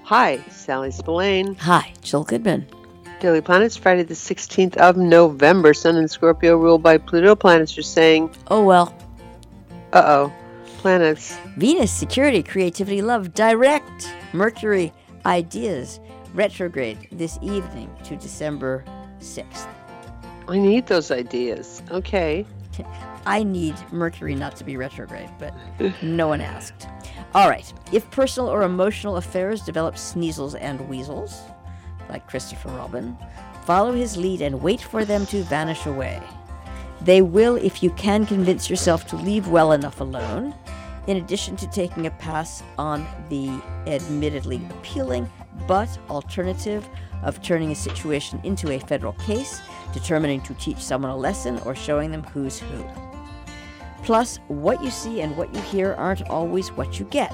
Hi, Sally Spillane. Hi, Jill Goodman. Daily Planets, Friday the 16th of November. Sun in Scorpio ruled by Pluto. Planets are saying, oh well. Uh-oh. Planets. Venus, security, creativity, love, direct. Mercury, ideas, retrograde this evening to December 6th. I need those ideas. Okay. I need Mercury not to be retrograde, but no one asked. All right. If personal or emotional affairs develop sneezels and weasels, like Christopher Robin, follow his lead and wait for them to vanish away. They will if you can convince yourself to leave well enough alone, in addition to taking a pass on the admittedly appealing but alternative of turning a situation into a federal case, determining to teach someone a lesson, or showing them who's who. Plus, what you see and what you hear aren't always what you get.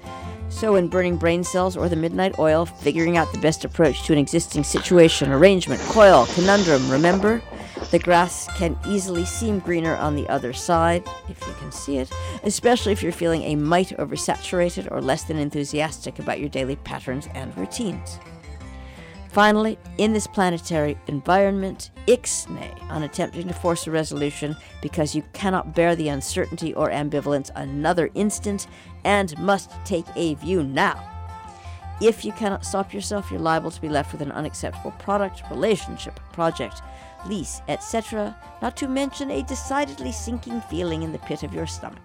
So in Burning Brain Cells or the Midnight Oil, figuring out the best approach to an existing situation, arrangement, coil, conundrum, remember, the grass can easily seem greener on the other side, if you can see it, especially if you're feeling a mite oversaturated or less than enthusiastic about your daily patterns and routines. Finally, in this planetary environment, ixnay on attempting to force a resolution because you cannot bear the uncertainty or ambivalence another instant and must take a view now. If you cannot stop yourself, you're liable to be left with an unacceptable product, relationship, project, lease, etc., not to mention a decidedly sinking feeling in the pit of your stomach.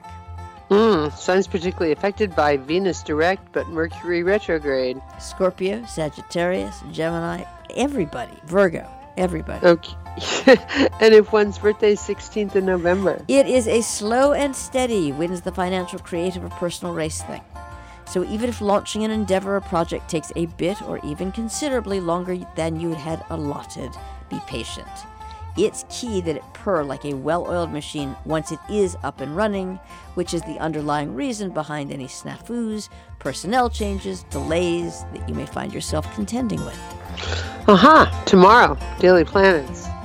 Sun's particularly affected by Venus direct, but Mercury retrograde. Scorpio, Sagittarius, Gemini, everybody. Virgo, everybody. Okay. And if one's birthday is 16th of November? It is a slow and steady wins the financial, creative, or personal race thing. So even if launching an endeavor or project takes a bit or even considerably longer than you had allotted, be patient. It's key that it purr like a well-oiled machine once it is up and running, which is the underlying reason behind any snafus, personnel changes, delays that you may find yourself contending with. Tomorrow, Daily Planets.